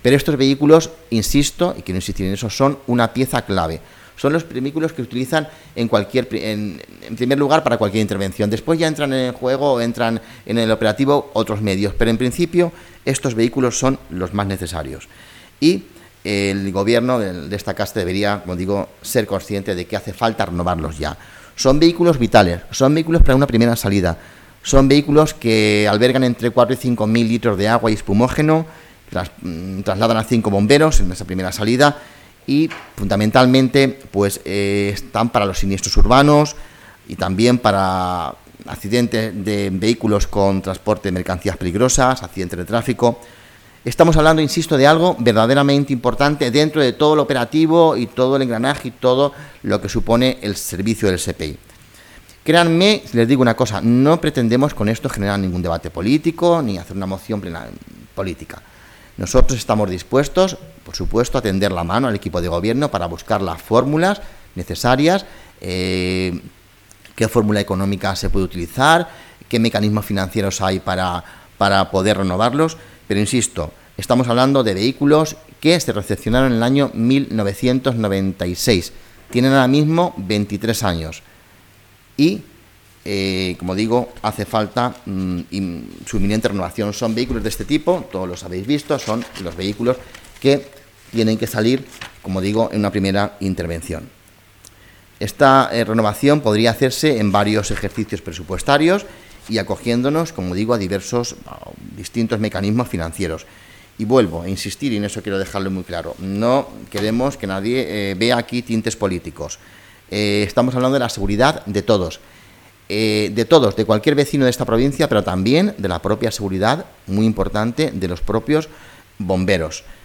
Pero estos vehículos, insisto, y quiero insistir en eso, son una pieza clave. Son los vehículos que utilizan en primer lugar para cualquier intervención. Después ya entran en el juego o entran en el operativo otros medios, pero en principio estos vehículos son los más necesarios. Y el gobierno de esta casa debería, como digo, ser consciente de que hace falta renovarlos ya. Son vehículos vitales, son vehículos para una primera salida, son vehículos que albergan entre 4 y 5 mil litros de agua y espumógeno, trasladan a 5 bomberos en esa primera salida y fundamentalmente pues están para los siniestros urbanos y también para accidentes de vehículos con transporte de mercancías peligrosas, accidentes de tráfico. Estamos hablando, insisto, de algo verdaderamente importante dentro de todo el operativo y todo el engranaje y todo lo que supone el servicio del SPI. Créanme, les digo una cosa, no pretendemos con esto generar ningún debate político ni hacer una moción plena política. Nosotros estamos dispuestos, por supuesto, a tender la mano al equipo de gobierno para buscar las fórmulas necesarias, qué fórmula económica se puede utilizar, qué mecanismos financieros hay para poder renovarlos, pero insisto, estamos hablando de vehículos que se recepcionaron en el año 1996, tienen ahora mismo 23 años y como digo, hace falta su inminente renovación. Son vehículos de este tipo, todos los habéis visto, son los vehículos que tienen que salir, como digo, en una primera intervención. Esta renovación podría hacerse en varios ejercicios presupuestarios y acogiéndonos, como digo, a distintos mecanismos financieros. Y vuelvo a insistir, y en eso quiero dejarlo muy claro, no queremos que nadie vea aquí tintes políticos. Estamos hablando de la seguridad de todos, de cualquier vecino de esta provincia, pero también de la propia seguridad, muy importante, de los propios bomberos.